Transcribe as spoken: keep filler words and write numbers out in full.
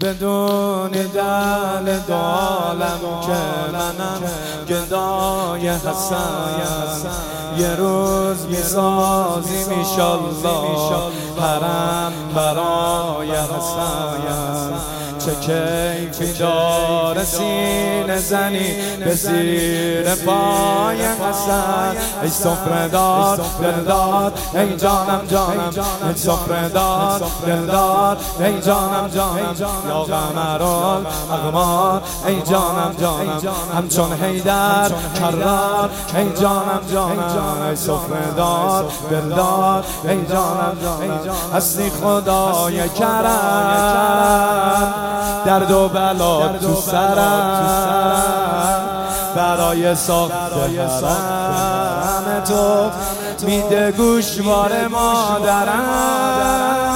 بدونی دل دالم که منم گدای حسن یه روز میسازیم ایشالله حرم برای حسن. چه کیفی داره سینه زنی به زیر پای حسن. ای سفره‌دار دلدار ای جانم جانم ای سفره‌دار دلدار ای جانم جانم یا قمرالأقمار ای جانم جانم همچون حیدر کرار ای جانم جانم ای سفره‌دار دلدار ای جانم جانم هستی خدای کرم درد و بلا تو سرم برای ساخت حرم تو میده گوشوار مادرم.